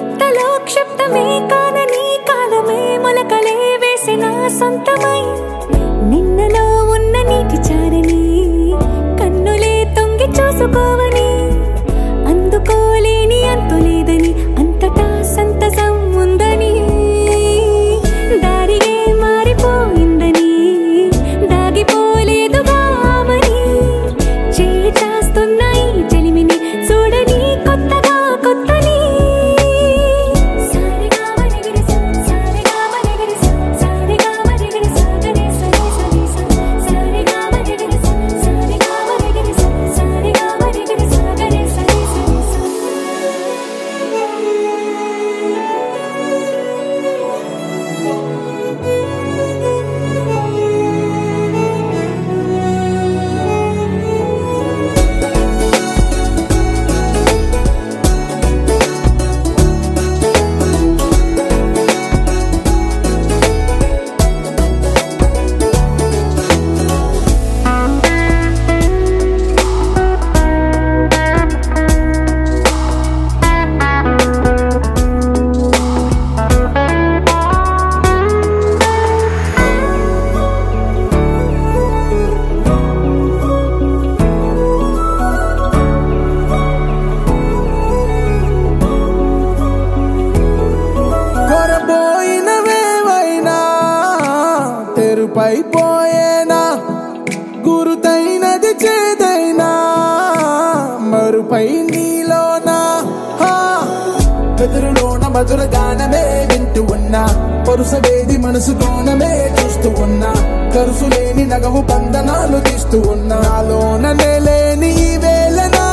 కొత్తలో క్షిప్తమే కానని కాలమే మొలకలే వేసిన సొంతమై నిన్నలో ఉన్న నీటి చారని కన్నులే తొంగి చూసుకోవని అందుకోలేని అంతులేదని అంతటా సంతసం ఉందని దారిగే మారిపోయిందని దాగిపోలేదుగా ఆమని చేయి చాస్తున్నాయి చెలిమిని చూడని కొత్తగా కొత్తని పైపోయేనా గురుతైనది చేదైనా మరుపై నీలోనా వెదురులోన మధుర గానమే వింటూ ఉన్నా పరుసవేది మనసు కోణమే చూస్తూ ఉన్నా కరుసులేని నగవు బంధనాలు తీస్తూ ఉన్నా లోన లేని ఈ వేళనా